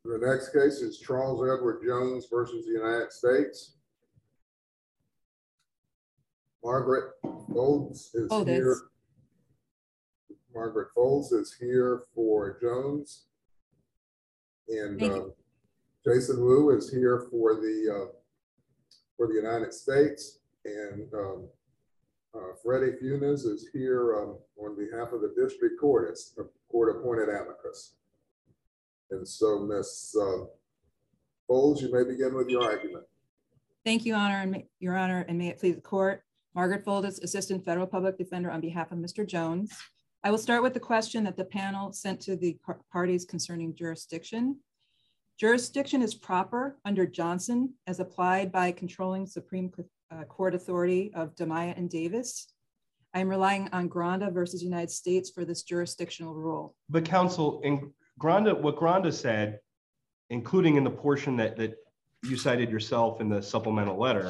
The next case is Charles Edward Jones versus the United States. Margaret Folds is here. Margaret Folds is here for Jones, and Jason Wu is here for the United States, and Freddie Funes is here on behalf of the district court. It's a court-appointed amicus. And so, Ms. Folds, you may begin with your argument. Thank you, Your Honor, and may it please the court. Margaret Folds, Assistant Federal Public Defender on behalf of Mr. Jones. I will start with the question that the panel sent to the parties concerning jurisdiction. Jurisdiction is proper under Johnson as applied by controlling Supreme Court authority of DiMaia and Davis. I'm relying on Granda versus United States for this jurisdictional rule. But counsel, in Granda, what Granda said, including in the portion that you cited yourself in the supplemental letter,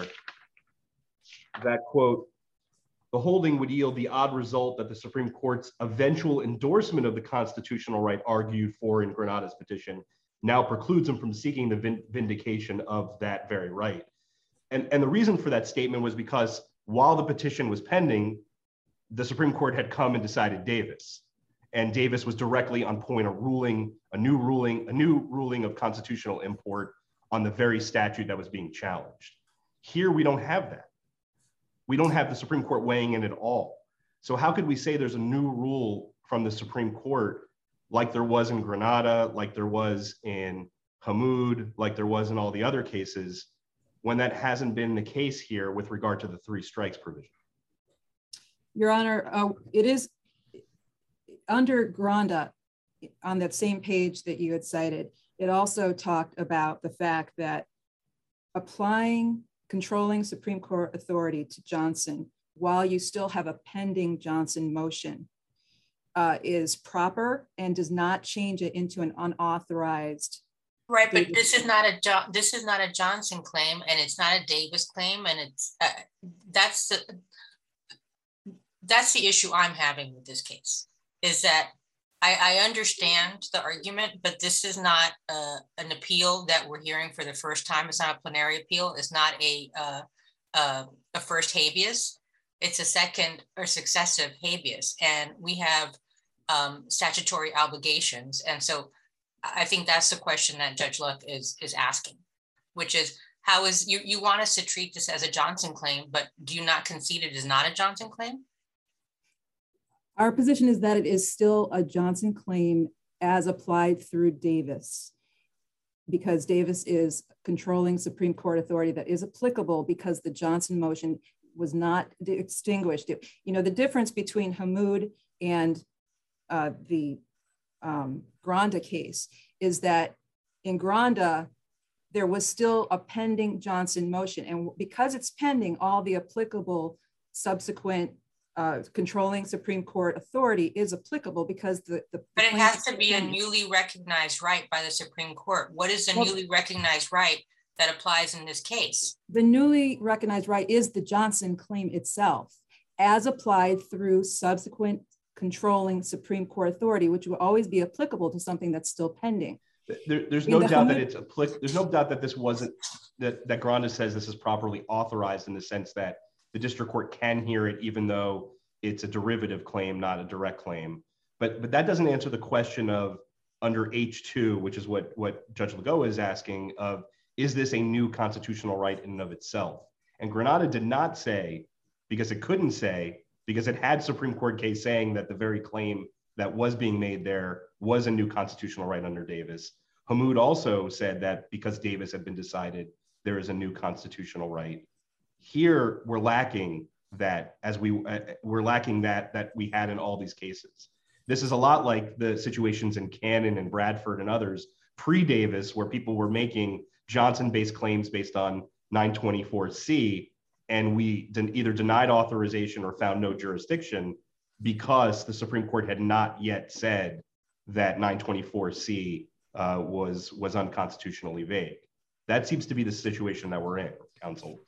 that quote, the holding would yield the odd result that the Supreme Court's eventual endorsement of the constitutional right argued for in Granada's petition now precludes him from seeking the vindication of that very right. And the reason for that statement was because while the petition was pending, the Supreme Court had come and decided Davis. And Davis was directly on point, a new ruling of constitutional import on the very statute that was being challenged. Here, we don't have that. We don't have the Supreme Court weighing in at all. So how could we say there's a new rule from the Supreme Court like there was in Granada, like there was in Hamoud, like there was in all the other cases, when that hasn't been the case here with regard to the three strikes provision? Your Honor, it is under Granda, on that same page that you had cited, it also talked about the fact that applying controlling Supreme Court authority to Johnson while you still have a pending Johnson motion is proper and does not change it into an unauthorized. Right, but this is not a Johnson claim, and it's not a Davis claim, and it's that's the issue I'm having with this case. Is that I understand the argument, but this is not an appeal that we're hearing for the first time. It's not a plenary appeal. It's not a first habeas. It's a second or successive habeas, and we have statutory obligations. And so I think that's the question that Judge Luck is asking, which is how is you want us to treat this as a Johnson claim, but do you not concede it is not a Johnson claim? Our position is that it is still a Johnson claim as applied through Davis, because Davis is controlling Supreme Court authority that is applicable because the Johnson motion was not extinguished. You know, the difference between Hamoud and the Granda case is that in Granda, there was still a pending Johnson motion. And because it's pending, all the applicable subsequent controlling Supreme Court authority is applicable because but it has to be a newly recognized right by the Supreme Court. What is the newly recognized right that applies in this case? The newly recognized right is the Johnson claim itself, as applied through subsequent controlling Supreme Court authority, which will always be applicable to something that's still pending. There's no doubt that it's applicable. There's no doubt that this wasn't that Granda says this is properly authorized in the sense that the district court can hear it, even though it's a derivative claim, not a direct claim. But that doesn't answer the question of under H2, which is what Judge Lagoa is asking of, is this a new constitutional right in and of itself? And Granada did not say, because it couldn't say, because it had Supreme Court case saying that the very claim that was being made there was a new constitutional right under Davis. Hamoud also said that because Davis had been decided, there is a new constitutional right. Here, we're lacking that we're lacking that we had in all these cases. This is a lot like the situations in Cannon and Bradford and others pre-Davis, where people were making Johnson-based claims based on 924C, and we either denied authorization or found no jurisdiction because the Supreme Court had not yet said that 924C was unconstitutionally vague. That seems to be the situation that we're in, counsel.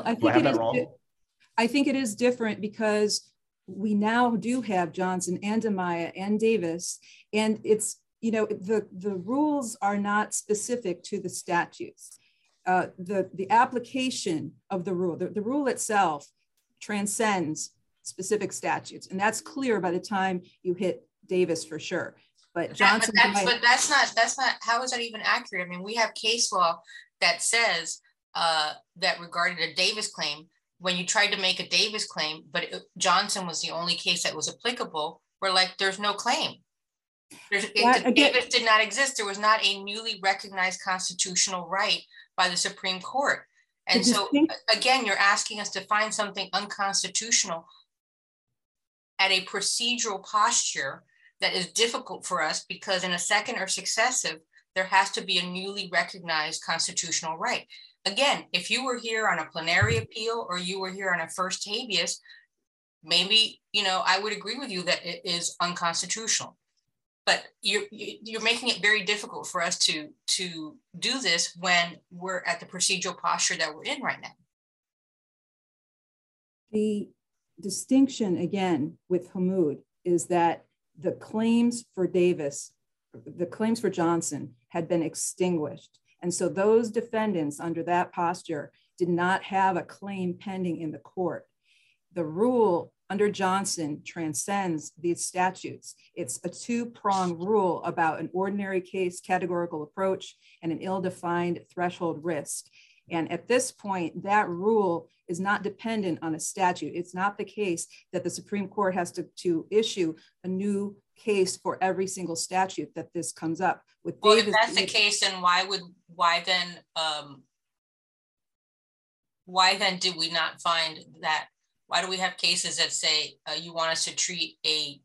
I think it is different because we now do have Johnson and DiMaia and Davis, and it's you know, the rules are not specific to the statutes. The application of the rule itself transcends specific statutes, and that's clear by the time you hit Davis for sure. But Johnson, that's not. How is that even accurate? I mean, we have case law that says that regarding a Davis claim, when you tried to make a Davis claim, but Johnson was the only case that was applicable, we're like, there's no claim. Davis did not exist. There was not a newly recognized constitutional right by the Supreme Court. And so again, you're asking us to find something unconstitutional at a procedural posture that is difficult for us, because in a second or successive, there has to be a newly recognized constitutional right. Again, if you were here on a plenary appeal or you were here on a first habeas, maybe, you know, I would agree with you that it is unconstitutional. But you're making it very difficult for us to do this when we're at the procedural posture that we're in right now. The distinction, again, with Hammoud is that the claims for Davis, the claims for Johnson had been extinguished. And so those defendants under that posture did not have a claim pending in the court. The rule under Johnson transcends these statutes. It's a two-pronged rule about an ordinary case categorical approach and an ill-defined threshold risk. And at this point, that rule is not dependent on a statute. It's not the case that the Supreme Court has to issue a new case for every single statute that this comes up with. Well, Davis, if that's the case, then why then did we not find that? Why do we have cases that say you want us to treat a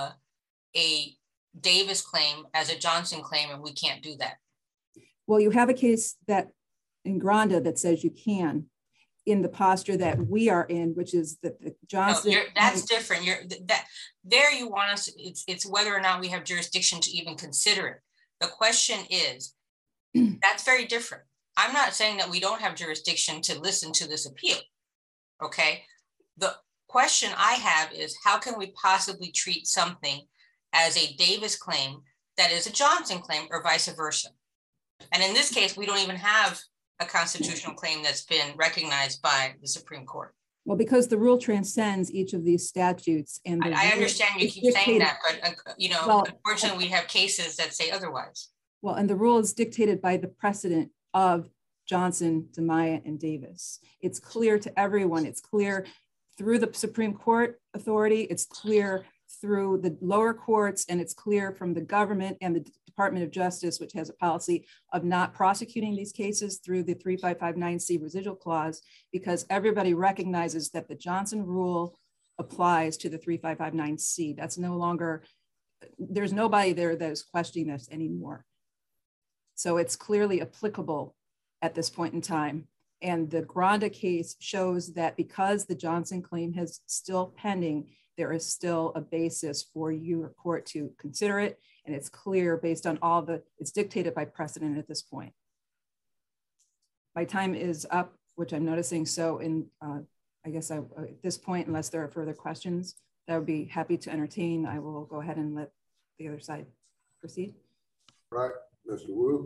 Davis claim as a Johnson claim, and we can't do that? Well, you have a case that in Granda that says you can, in the posture that we are in, which is that the Johnson. No, that's different. There you want us. It's whether or not we have jurisdiction to even consider it. The question is, that's very different. I'm not saying that we don't have jurisdiction to listen to this appeal. Okay. The question I have is, how can we possibly treat something as a Davis claim that is a Johnson claim, or vice versa? And in this case, we don't even have a constitutional claim that's been recognized by the Supreme Court. Well, because the rule transcends each of these statutes. And I understand you keep saying that, but you know, well, unfortunately, we have cases that say otherwise. Well, and the rule is dictated by the precedent of Johnson, DiMaia, and Davis. It's clear to everyone. It's clear through the Supreme Court authority. It's clear through the lower courts, and it's clear from the government and the Department of Justice, which has a policy of not prosecuting these cases through the 3559C residual clause, because everybody recognizes that the Johnson rule applies to the 3559C. That's no longer, there's nobody there that is questioning this anymore. So it's clearly applicable at this point in time. And the Granda case shows that because the Johnson claim is still pending, there is still a basis for your court to consider it. And it's clear based on all it's dictated by precedent at this point. My time is up, which I'm noticing. So I guess at this point, unless there are further questions, that I would be happy to entertain. I will go ahead and let the other side proceed. Right, Mr. Wu.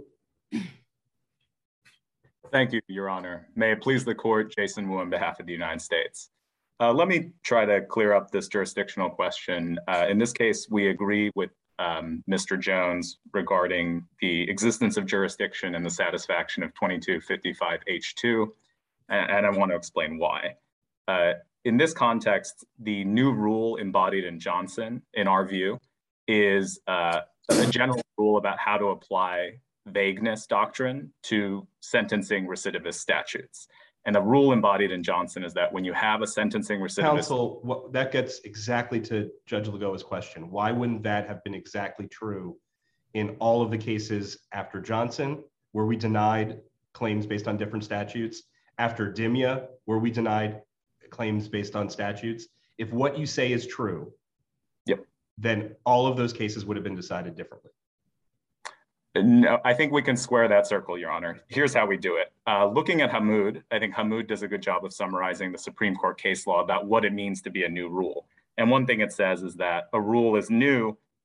Thank you, Your Honor. May it please the court, Jason Wu on behalf of the United States. Let me try to clear up this jurisdictional question. In this case, we agree with Mr. Jones regarding the existence of jurisdiction and the satisfaction of 2255H2, and I want to explain why. In this context, the new rule embodied in Johnson, in our view, is a general rule about how to apply vagueness doctrine to sentencing recidivist statutes. And the rule embodied in Johnson is that when you have a sentencing recidivist— Counsel, that gets exactly to Judge Lagoa's question. Why wouldn't that have been exactly true in all of the cases after Johnson, where we denied claims based on different statutes, after Dimia, where we denied claims based on statutes? If what you say is true, yep, then all of those cases would have been decided differently. No, I think we can square that circle, Your Honor. Here's how we do it. Looking at Hammoud, I think Hammoud does a good job of summarizing the Supreme Court case law about what it means to be a new rule. And one thing it says is that a rule is new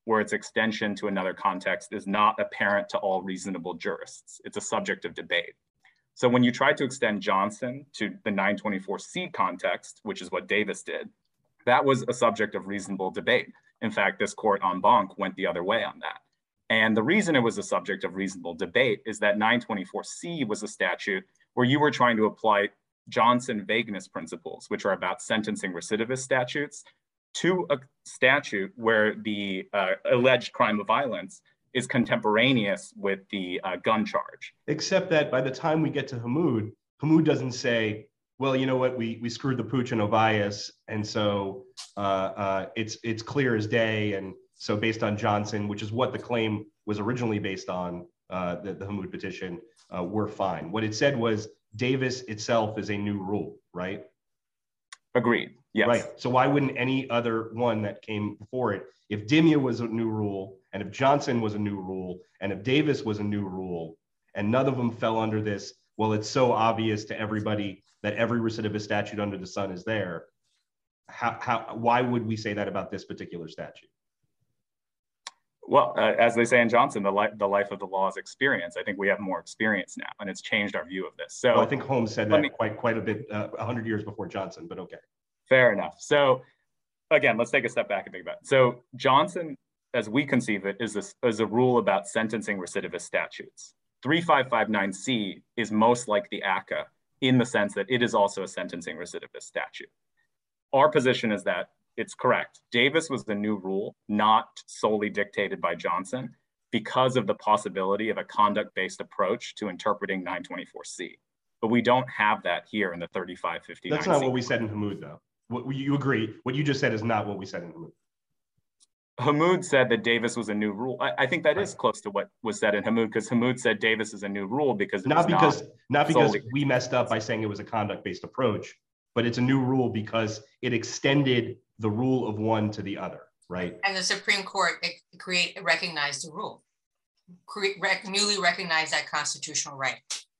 where its extension to another context is not apparent to all reasonable jurists. It's a subject of debate. So when you try to extend Johnson to the 924C context, which is what Davis did, that was a subject of reasonable debate. In fact, this court en banc went the other way on that. And the reason it was a subject of reasonable debate is that 924C was a statute where you were trying to apply Johnson vagueness principles, which are about sentencing recidivist statutes, to a statute where the alleged crime of violence is contemporaneous with the gun charge. Except that by the time we get to Hammoud, Hammoud doesn't say, well, you know what, we screwed the pooch in Ovias, and so it's clear as day, and so based on Johnson, which is what the claim was originally based on, the Hammoud petition, we're fine. What it said was Davis itself is a new rule, right? Agreed, yes. Right, so why wouldn't any other one that came before it, if Dimia was a new rule, and if Johnson was a new rule, and if Davis was a new rule, and none of them fell under this, well, it's so obvious to everybody that every recidivist statute under the sun is there, why would we say that about this particular statute? Well, as they say in Johnson, the life of the law is experience. I think we have more experience now, and it's changed our view of this. So well, I think Holmes said that quite a bit, 100 years before Johnson, but okay. Fair enough. So again, let's take a step back and think about it. So Johnson, as we conceive it, is a rule about sentencing recidivist statutes. 3559C is most like the ACCA in the sense that it is also a sentencing recidivist statute. Our position is that it's correct. Davis was the new rule, not solely dictated by Johnson, because of the possibility of a conduct-based approach to interpreting 924C. But we don't have that here in the 3559C. That's not what we said in Hammoud, though. You agree, what you just said is not what we said in Hammoud. Hammoud said that Davis was a new rule. I think that is close to what was said in Hammoud, because Hammoud said Davis is a new rule because not because we messed up by saying it was a conduct-based approach, but it's a new rule because it extended the rule of one to the other, right? And the Supreme Court recognized the rule, newly recognized that constitutional right.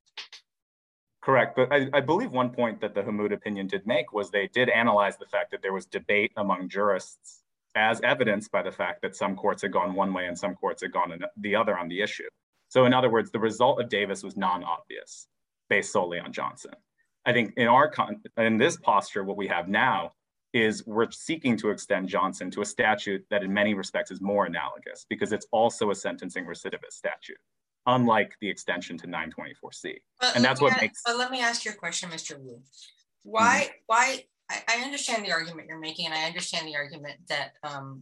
Correct, but I believe one point that the Hammoud opinion did make was they did analyze the fact that there was debate among jurists, as evidenced by the fact that some courts had gone one way and some courts had gone the other on the issue. So in other words, the result of Davis was non-obvious, based solely on Johnson. I think in this posture, what we have now is we're seeking to extend Johnson to a statute that in many respects is more analogous because it's also a sentencing recidivist statute, unlike the extension to 924C. And that's what makes— But let me ask you a question, Mr. Wu. Why I understand the argument you're making, and I understand the argument that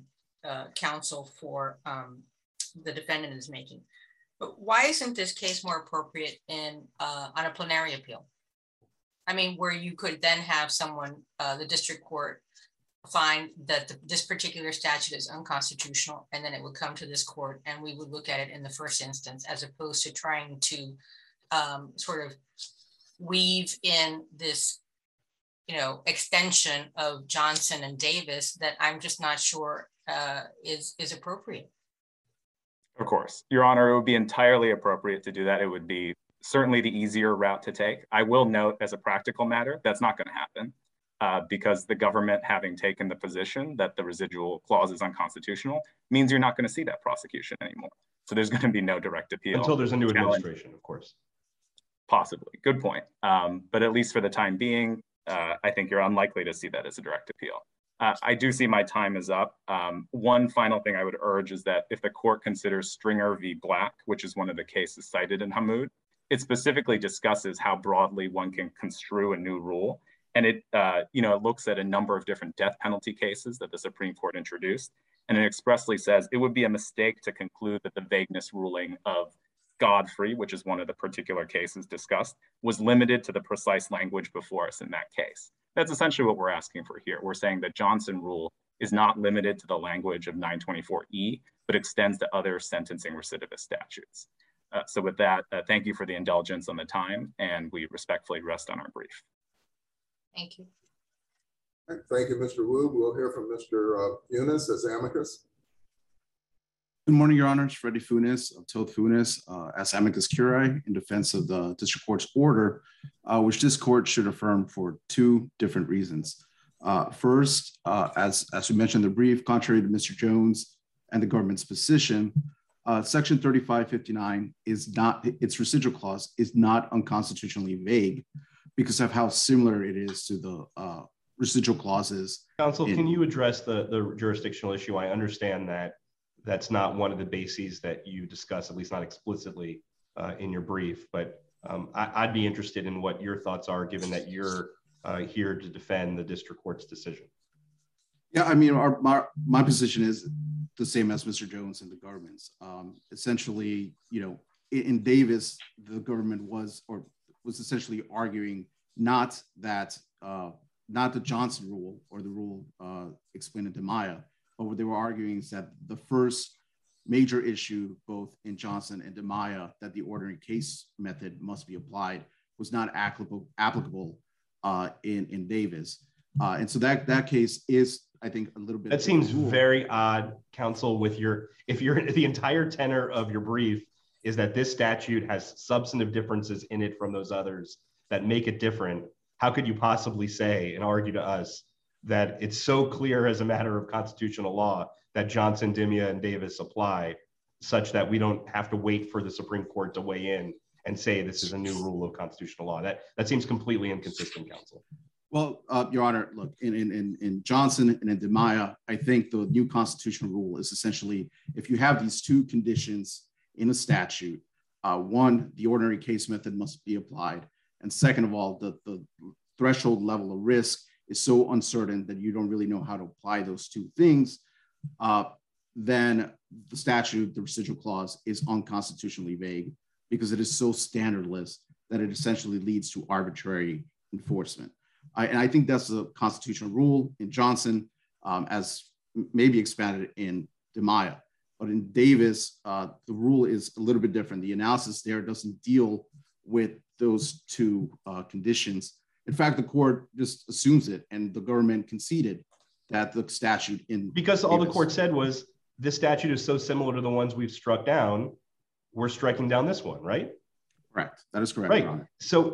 counsel for the defendant is making. But why isn't this case more appropriate on a plenary appeal? I mean, where you could then have someone, the district court, find that this particular statute is unconstitutional, and then it would come to this court and we would look at it in the first instance, as opposed to trying to sort of weave in this, extension of Johnson and Davis that I'm just not sure is appropriate. Of course, Your Honor, it would be entirely appropriate to do that. It would be certainly the easier route to take. I will note as a practical matter, that's not going to happen because the government having taken the position that the residual clause is unconstitutional means you're not going to see that prosecution anymore. So there's going to be no direct appeal. Until there's a new administration, of course. Possibly, good point. But at least for the time being, I think you're unlikely to see that as a direct appeal. I do see my time is up. One final thing I would urge is that if the court considers Stringer v. Black, which is one of the cases cited in Hammoud, it specifically discusses how broadly one can construe a new rule. And it looks at a number of different death penalty cases that the Supreme Court introduced. And it expressly says it would be a mistake to conclude that the vagueness ruling of Godfrey, which is one of the particular cases discussed, was limited to the precise language before us in that case. That's essentially what we're asking for here. We're saying that Johnson rule is not limited to the language of 924E, but extends to other sentencing recidivist statutes. So with that, thank you for the indulgence on the time, and we respectfully rest on our brief. Thank you. Thank you, Mr. Wu. We'll hear from Mr. Funes as amicus. Good morning, Your Honors. Freddie Funes of Toad Funes as amicus curiae in defense of the district court's order, which this court should affirm for two different reasons. First, as we mentioned in the brief, contrary to Mr. Jones and the government's position, Section 3559 is not, its residual clause is not unconstitutionally vague because of how similar it is to the residual clauses. Counsel, can you address the jurisdictional issue? I understand that that's not one of the bases that you discuss, at least not explicitly in your brief, but I'd be interested in what your thoughts are, given that you're here to defend the district court's decision. Yeah, I mean, my position is the same as Mr. Jones and the government's. Essentially, you know, in Davis, the government was essentially arguing not that not the Johnson rule or the rule explained in DiMaia, but what they were arguing is that the first major issue, both in Johnson and DiMaia, that the ordinary case method must be applied, was not applicable in Davis. And so that case is, I think, a little bit. That seems very odd, counsel, with if the entire tenor of your brief is that this statute has substantive differences in it from those others that make it different. How could you possibly say and argue to us that it's so clear as a matter of constitutional law that Johnson, DiMaia, and Davis apply, such that we don't have to wait for the Supreme Court to weigh in and say this is a new rule of constitutional law? That seems completely inconsistent, counsel. Well, Your Honor, look, in Johnson and in DiMaia, I think the new constitutional rule is essentially, if you have these two conditions in a statute, one, the ordinary case method must be applied. And second of all, the threshold level of risk is so uncertain that you don't really know how to apply those two things, then the statute, the residual clause, is unconstitutionally vague because it is so standardless that it essentially leads to arbitrary enforcement. And I think that's the constitutional rule in Johnson, as maybe expanded in DiMaia. But in Davis, the rule is a little bit different. The analysis there doesn't deal with those two conditions. In fact, the court just assumes it, and the government conceded that the statute in because all the court said was this statute is so similar to the ones we've struck down, we're striking down this one, right? Correct. That is correct. Right. So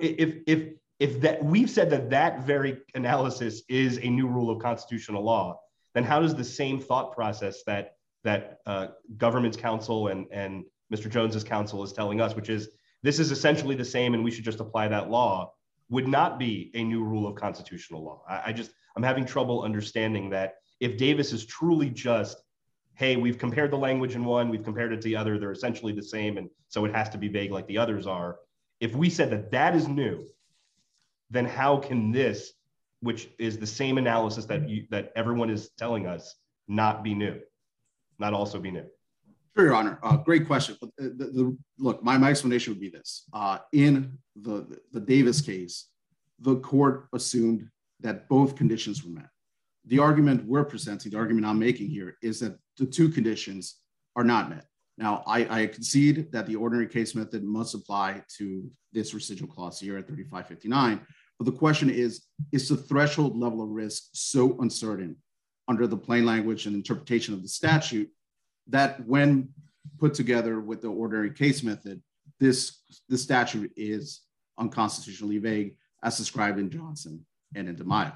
if that we've said that very analysis is a new rule of constitutional law, then how does the same thought process that government's counsel and Mr. Jones's counsel is telling us, which is this is essentially the same and we should just apply that law, would not be a new rule of constitutional law? I'm having trouble understanding that if Davis is truly just, hey, we've compared the language in one, we've compared it to the other, they're essentially the same, and so it has to be vague like the others are. If we said that is new, then how can this, which is the same analysis that everyone is telling us, not be new, not also be new? Sure, Your Honor. Great question. But look, my explanation would be this. In the Davis case, the court assumed that both conditions were met. The argument we're presenting, the argument I'm making here, is that the two conditions are not met. Now, I concede that the ordinary case method must apply to this residual clause here at 3559. But the question is the threshold level of risk so uncertain under the plain language and interpretation of the statute that when put together with the ordinary case method, this statute is unconstitutionally vague as described in Johnson and in DiMaia.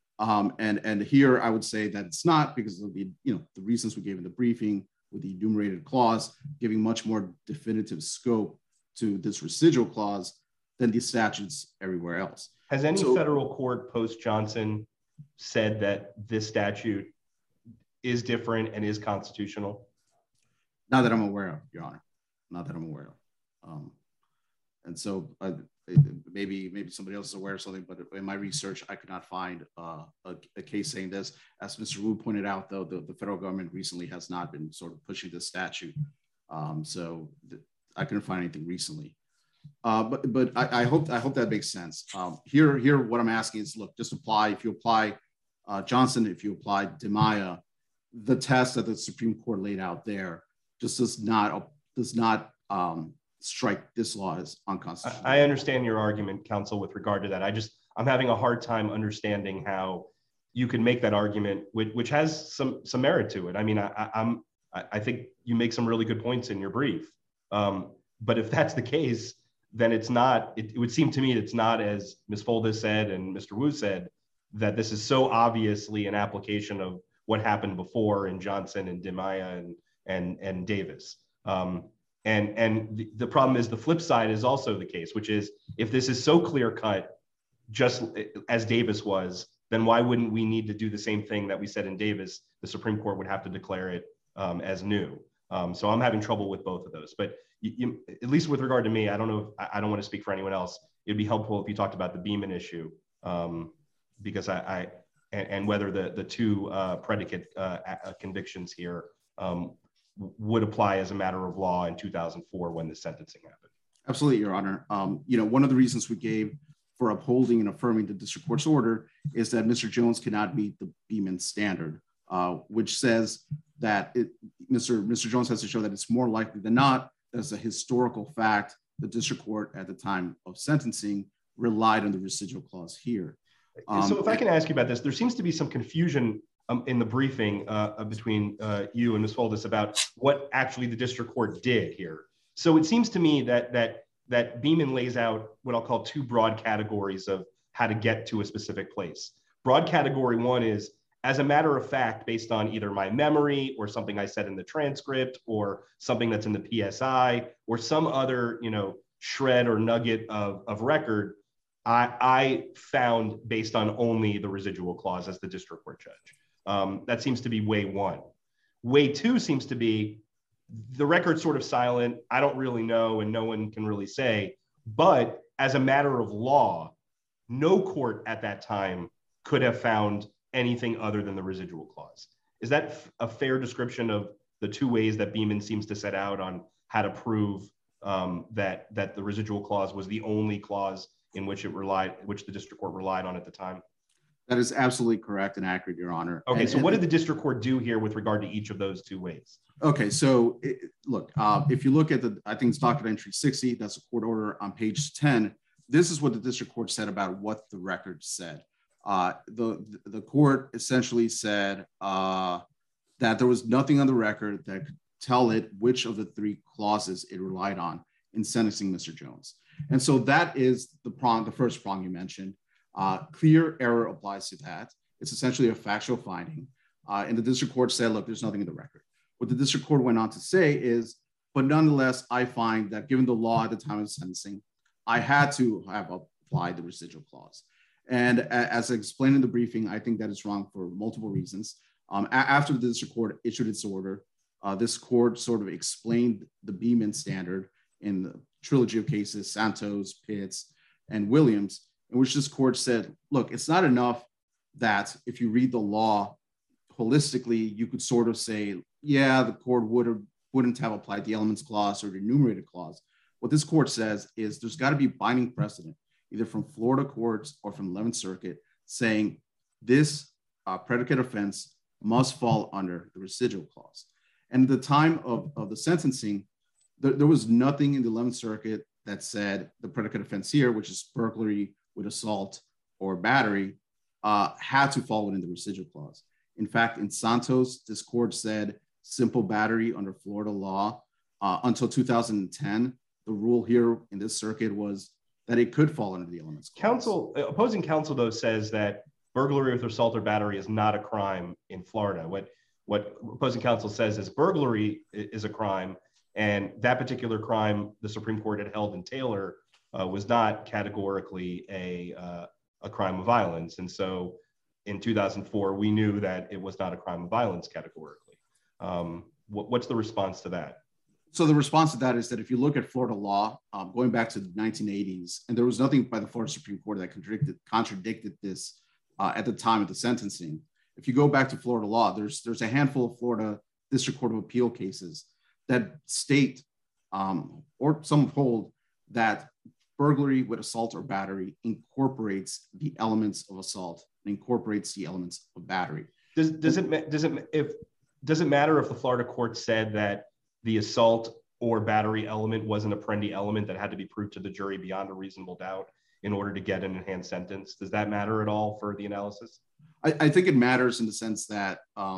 And here I would say that it's not because of the reasons we gave in the briefing with the enumerated clause, giving much more definitive scope to this residual clause than the statutes everywhere else. Has any federal court post-Johnson said that this statute is different and is constitutional? Not that I'm aware of, Your Honor. Not that I'm aware of. And so maybe somebody else is aware of something, but in my research, I could not find a case saying this. As Mr. Wu pointed out, though, the federal government recently has not been sort of pushing this statute. So I couldn't find anything recently. But I hope that makes sense. Here, what I'm asking is, look, just apply. If you apply Johnson, if you apply DiMaia, the test that the Supreme Court laid out there just does not strike this law as unconstitutional. I understand your argument, counsel, with regard to that. I'm having a hard time understanding how you can make that argument, which has some merit to it. I mean, I think you make some really good points in your brief. But if that's the case, then it would seem to me it's not, as Ms. Foldes said and Mr. Wu said, that this is so obviously an application of what happened before in Johnson and DiMaia and Davis. And the problem is the flip side is also the case, which is if this is so clear cut, just as Davis was, then why wouldn't we need to do the same thing that we said in Davis? The Supreme Court would have to declare it as new. So I'm having trouble with both of those. But at least with regard to me, I don't know if I don't want to speak for anyone else. It'd be helpful if you talked about the Beeman issue, because and whether the two predicate convictions here would apply as a matter of law in 2004 when the sentencing happened. Absolutely, Your Honor. One of the reasons we gave for upholding and affirming the district court's order is that Mr. Jones cannot meet the Beeman standard, which says that Mr. Jones has to show that it's more likely than not, as a historical fact, the district court at the time of sentencing relied on the residual clause here. So if I can ask you about this, there seems to be some confusion in the briefing between you and Ms. Foldis about what actually the district court did here. So it seems to me that Beeman lays out what I'll call two broad categories of how to get to a specific place. Broad category one is, as a matter of fact, based on either my memory or something I said in the transcript or something that's in the PSI or some other, shred or nugget of record, I found based on only the residual clause as the district court judge. That seems to be way one. Way two seems to be the record's sort of silent. I don't really know, and no one can really say, but as a matter of law, no court at that time could have found anything other than the residual clause. Is that a fair description of the two ways that Beeman seems to set out on how to prove that the residual clause was the only clause in which the district court relied on at the time? That is absolutely correct and accurate, Your Honor. Okay, so what did the district court do here with regard to each of those two ways? Okay, so look, if you look at I think it's docket entry 60, that's a court order on page 10. This is what the district court said about what the record said. The court essentially said that there was nothing on the record that could tell it which of the three clauses it relied on in sentencing Mr. Jones. And so that is the first prong you mentioned. Clear error applies to that. It's essentially a factual finding. And the district court said, look, there's nothing in the record. What the district court went on to say is, but nonetheless, I find that given the law at the time of sentencing, I had to have applied the residual clause. And as I explained in the briefing, I think that is wrong for multiple reasons. After the district court issued its order, this court sort of explained the Beeman standard in the trilogy of cases, Santos, Pitts, and Williams, in which this court said, look, it's not enough that if you read the law holistically, you could sort of say, yeah, the court wouldn't have applied the elements clause or the enumerated clause. What this court says is there's got to be binding precedent, either from Florida courts or from 11th Circuit, saying this predicate offense must fall under the residual clause. And at the time of the sentencing, there was nothing in the 11th Circuit that said the predicate offense here, which is burglary with assault or battery, had to fall within the residual clause. In fact, in Santos, this court said simple battery under Florida law. Until 2010, the rule here in this circuit was that it could fall under the elements clause. Opposing counsel, though, says that burglary with assault or battery is not a crime in Florida. What opposing counsel says is burglary is a crime, and that particular crime the Supreme Court had held in Taylor was not categorically a crime of violence. And so in 2004, we knew that it was not a crime of violence categorically. What's the response to that? So the response to that is that if you look at Florida law, going back to the 1980s, and there was nothing by the Florida Supreme Court that contradicted this at the time of the sentencing. If you go back to Florida law, there's a handful of Florida District Court of Appeal cases that state or some hold that burglary with assault or battery incorporates the elements of assault and incorporates the elements of battery. Does it matter if the Florida court said that the assault or battery element wasn't an Apprendi element that had to be proved to the jury beyond a reasonable doubt in order to get an enhanced sentence? Does that matter at all for the analysis? I think it matters in the sense that,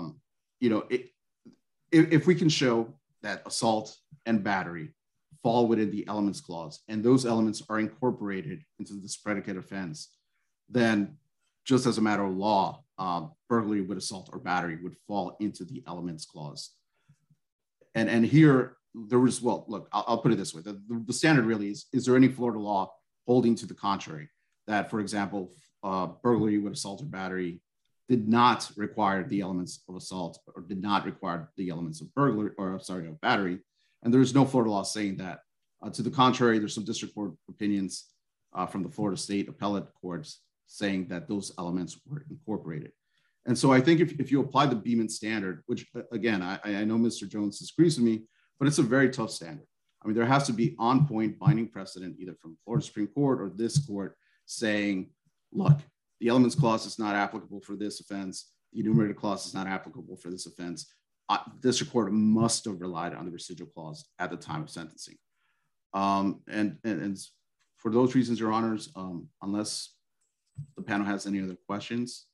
if we can show that assault and battery fall within the elements clause, and those elements are incorporated into this predicate offense, then just as a matter of law, burglary with assault or battery would fall into the elements clause. And here there was, well, look, I'll put it this way. The standard really is there any Florida law holding to the contrary that, for example, burglary with assault or battery did not require the elements of assault or did not require the elements of burglary or sorry, of battery. And there's no Florida law saying that. To the contrary, there's some district court opinions from the Florida State appellate courts saying that those elements were incorporated. And so I think if you apply the Beeman standard, which again, I know Mr. Jones disagrees with me, but it's a very tough standard. I mean, there has to be on point binding precedent either from Florida Supreme Court or this court saying, look, the elements clause is not applicable for this offense. The enumerated clause is not applicable for this offense. District court must have relied on the residual clause at the time of sentencing. And for those reasons, Your Honors, unless the panel has any other questions,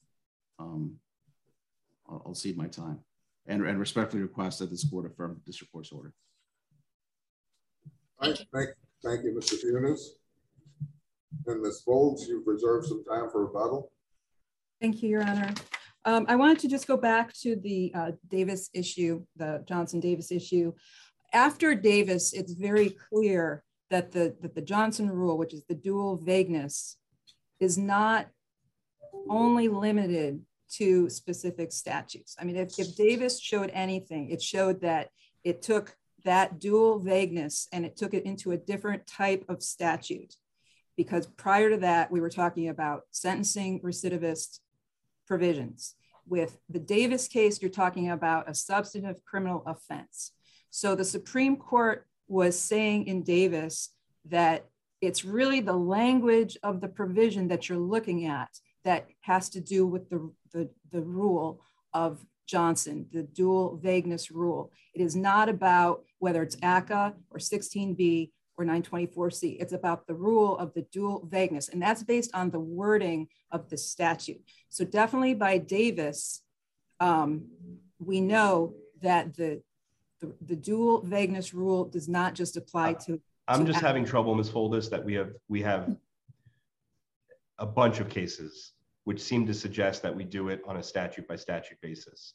I'll cede my time and respectfully request that this court affirm the district court's order. All right, thank you, Mr. Funes. And Ms. Folds, you've reserved some time for rebuttal. Thank you, Your Honor. I wanted to just go back to the Davis issue, the Johnson-Davis issue. After Davis, it's very clear that the Johnson rule, which is the dual vagueness, is not only limited to specific statutes. I mean, if Davis showed anything, it showed that it took that dual vagueness and it took it into a different type of statute. Because prior to that, we were talking about sentencing recidivist provisions. With the Davis case, you're talking about a substantive criminal offense. So the Supreme Court was saying in Davis that it's really the language of the provision that you're looking at that has to do with the rule of Johnson, the dual vagueness rule. It is not about whether it's ACCA or 16B or 924C. It's about the rule of the dual vagueness, and that's based on the wording of the statute. So definitely by Davis, we know that the dual vagueness rule does not just apply to. I'm just having trouble, Ms. Foldis, that we have a bunch of cases which seem to suggest that we do it on a statute by statute basis.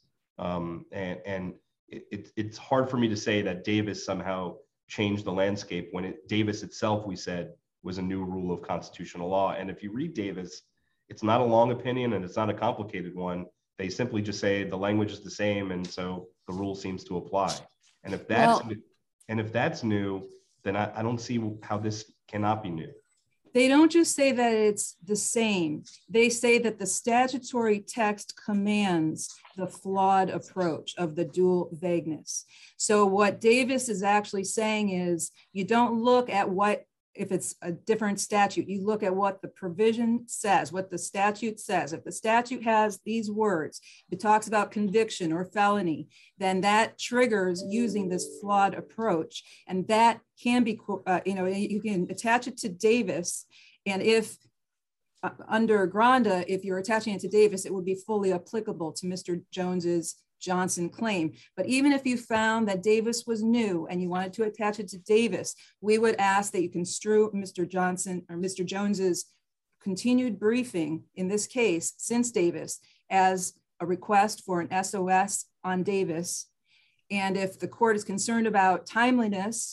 And it's hard for me to say that Davis somehow changed the landscape when Davis itself, we said, was a new rule of constitutional law. And if you read Davis, it's not a long opinion and it's not a complicated one. They simply just say the language is the same, and so the rule seems to apply. And if that's new, then I don't see how this cannot be new. They don't just say that it's the same. They say that the statutory text commands the flawed approach of the dual vagueness. So what Davis is actually saying is you don't look at if it's a different statute, you look at what the provision says, what the statute says. If the statute has these words, it talks about conviction or felony, then that triggers using this flawed approach. And that can be, you can attach it to Davis. And if under Granda, if you're attaching it to Davis, it would be fully applicable to Mr. Jones's Johnson claim. But even if you found that Davis was new and you wanted to attach it to Davis, we would ask that you construe Mr. Johnson or Mr. Jones's continued briefing in this case since Davis as a request for an SOS on Davis. And if the court is concerned about timeliness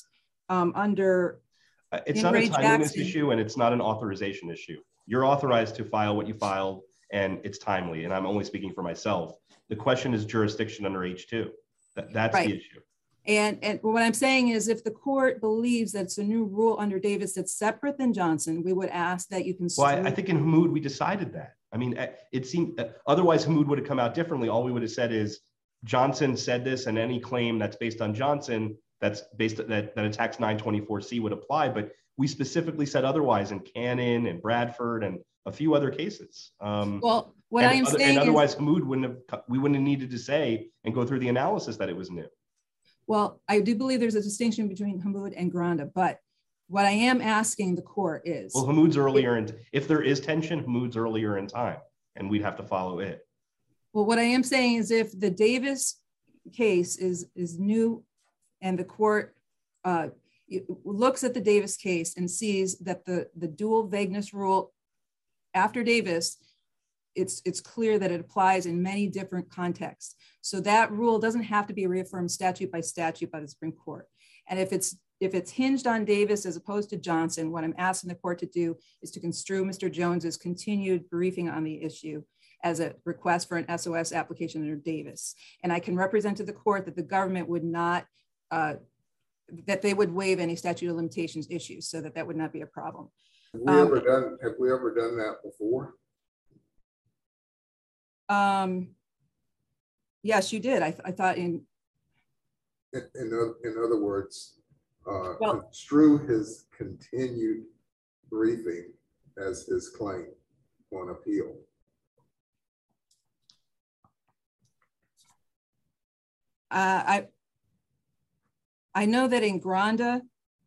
under it's not a timeliness issue and it's not an authorization issue. You're authorized to file what you filed and it's timely. And I'm only speaking for myself. The question is jurisdiction under H2. That's right. The issue. And what I'm saying is if the court believes that it's a new rule under Davis that's separate than Johnson, we would ask that you can. Well, I think in Hamoud, we decided that. I mean, it seemed otherwise Hamoud would have come out differently. All we would have said is Johnson said this and any claim that's based on Johnson that's based that attacks 924C would apply. But we specifically said otherwise in Cannon and Bradford and a few other cases. Well, what I am saying and otherwise Hamoud we wouldn't have needed to say and go through the analysis that it was new. Well, I do believe there's a distinction between Hamoud and Granda, but what I am asking the court is. Well, Hamoud's earlier, and if there is tension, Hamoud's earlier in time, and we'd have to follow it. Well, what I am saying is if the Davis case is new and the court looks at the Davis case and sees that the dual vagueness rule after Davis it's clear that it applies in many different contexts. So that rule doesn't have to be reaffirmed statute by the Supreme Court. And if it's hinged on Davis as opposed to Johnson, what I'm asking the court to do is to construe Mr. Jones's continued briefing on the issue as a request for an SOS application under Davis. And I can represent to the court that the government would not, that they would waive any statute of limitations issues, so that would not be a problem. Have we ever done that before? Yes, you did. I thought in other words, construe his continued briefing as his claim on appeal. I know that in Granda,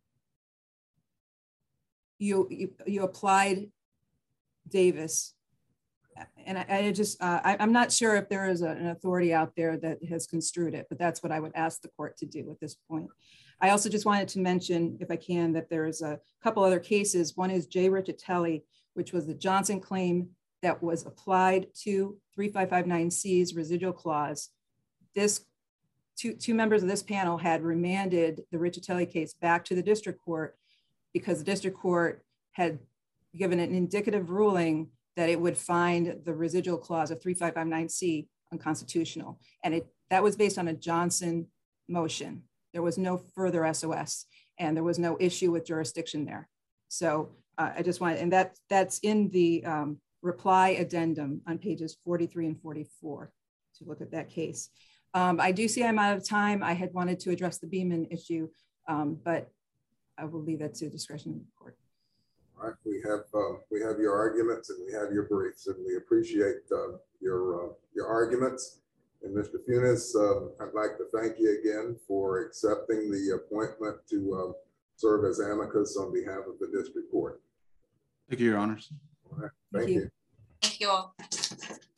you applied Davis, and I'm not sure if there is an authority out there that has construed it, but that's what I would ask the court to do at this point. I also just wanted to mention, if I can, that there is a couple other cases. One is J. Riccitelli, which was the Johnson claim that was applied to 3559C's residual clause. This two members of this panel had remanded the Riccitelli case back to the district court because the district court had given an indicative ruling that it would find the residual clause of 3559C unconstitutional. And that was based on a Johnson motion. There was no further SOS, and there was no issue with jurisdiction there. So I just wanted, and that's in the reply addendum on pages 43 and 44 to look at that case. I do see I'm out of time. I had wanted to address the Beeman issue, but I will leave that to discretion of the court. All right, we have your arguments and we have your briefs, and we appreciate your arguments. And Mr. Funes, I'd like to thank you again for accepting the appointment to serve as amicus on behalf of the district court. Thank you, Your Honors. All right, thank you. Thank you all.